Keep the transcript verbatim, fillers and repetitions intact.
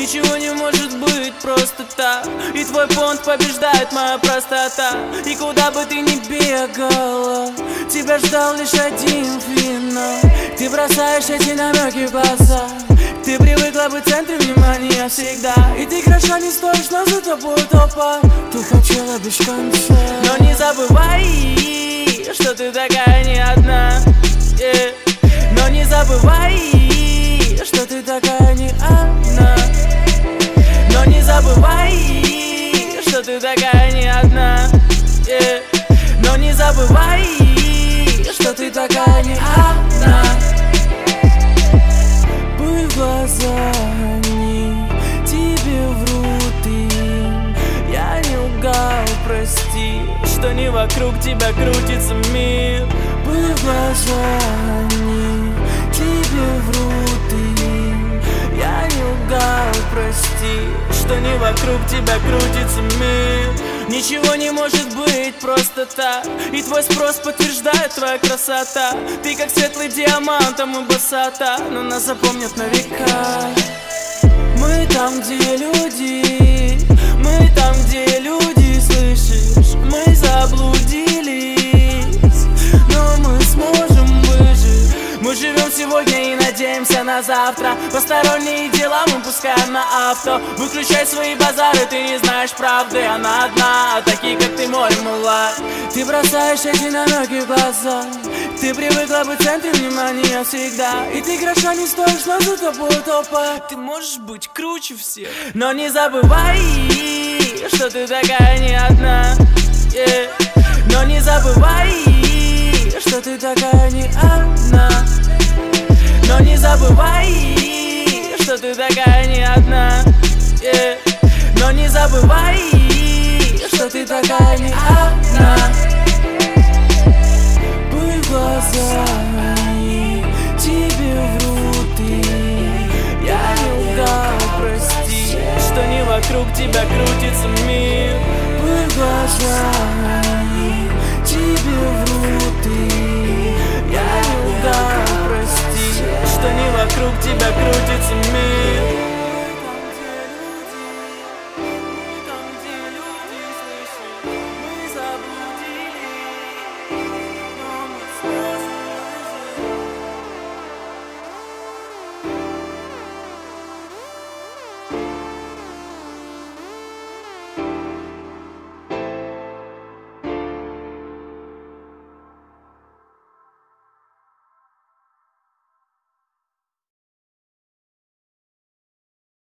Ничего не может быть просто так. И твой понт побеждает моя простота. И куда бы ты ни бегала, тебя ждал лишь один финал. Ты бросаешь эти намеки в глаза. Ты привыкла быть в центре внимания всегда. И ты хороша не стоишь, но за тобой толпа. Ты хотела без конца. Но не забывай, что ты такая не одна, yeah. Но не забывай, что ты такая не одна. Но не забывай, что ты такая не одна, yeah. Но не забывай, что ты такая не одна. Пыль в глаза они тебе врут им. Я не лгал, прости, что не вокруг тебя крутится мир. Пыль в глаза они тебе врут им. Я не лгал, прости, что не вокруг тебя крутится мир. Ничего не может быть просто так. И твой спрос подтверждает твоя красота. Ты как светлый диамант, а мы босота. Но нас запомнят на века. Мы там, где люди. Мы там, где люди, слышишь? Мы заблудились, но мы сможем выжить. Мы живем сегодня и надеемся на завтра. Посторонние дела мы пускаем на авто. Выключай свои базары, ты не знаешь правды. Она одна, а такие как ты море мула. Ты бросаешь эти намеки в глаза. Ты привыкла быть в центре внимания всегда. И ты хороша не стоишь, но за тобой толпа. Ты можешь быть круче всех. Но не забывай, что ты такая не одна, yeah. Но не забывай, что ты такая не одна. Но не забывай, что ты такая не одна, yeah. Но не забывай, что ты такая не одна. Пыль в глаза они тебе врут им. Я не лгал, прости, что не вокруг тебя крутится мир. Пыль в глаза